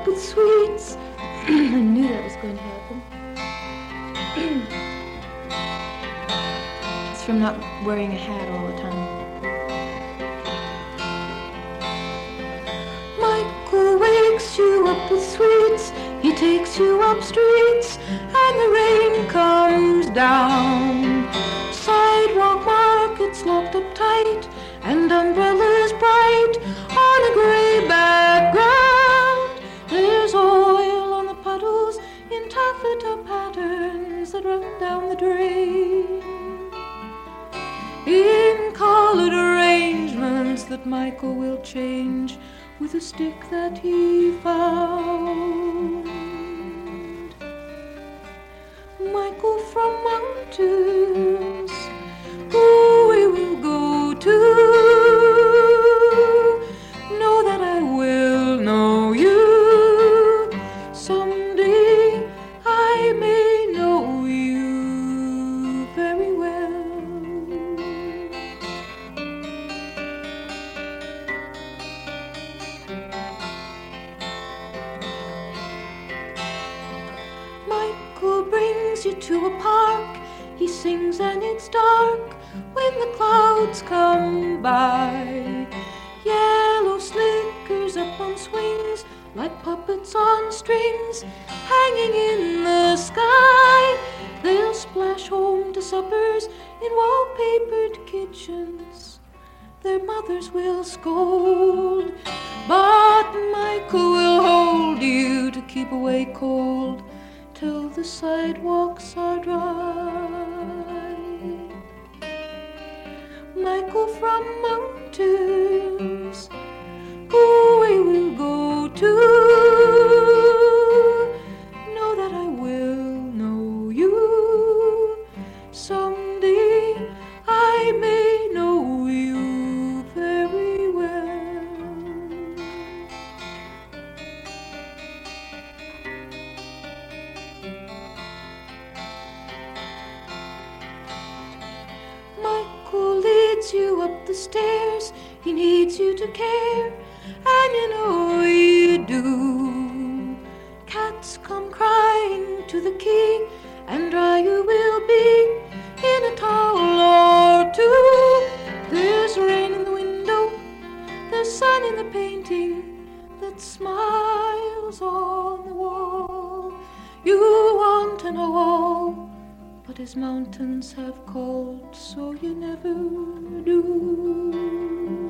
up with sweets. I knew that was going to happen. It's from not wearing a hat all the time. Michael wakes you up with sweets. He takes you up streets, and the rain comes down. Sidewalk markets locked up tight, and umbrellas bright on a gray background. There's oil on the puddles in taffeta patterns that run down the drain. In colored arrangements that Michael will change with a stick that he found. Michael from mountains, who we will go to. Know that I will know you. Someday I may know you very well. Michael brings you to a park. He sings and it's dark when the clouds come by. Yellow slickers up on swings like puppets on strings hanging in the sky. They'll splash home to suppers in wallpapered kitchens. Their mothers will scold, but Michael will hold you to keep away cold till the sidewalks are dry. Michael from mountains, who we will go to. Know that I will know you. Someday I may know you very well. Michael leads you up the stairs. He needs you to care, and you know you do. Cats come crying to the key, and dry you will be in a towel or two. There's rain in the window, there's sun in the painting that smiles on the wall. You want to know all, but his mountains have called, so you never do.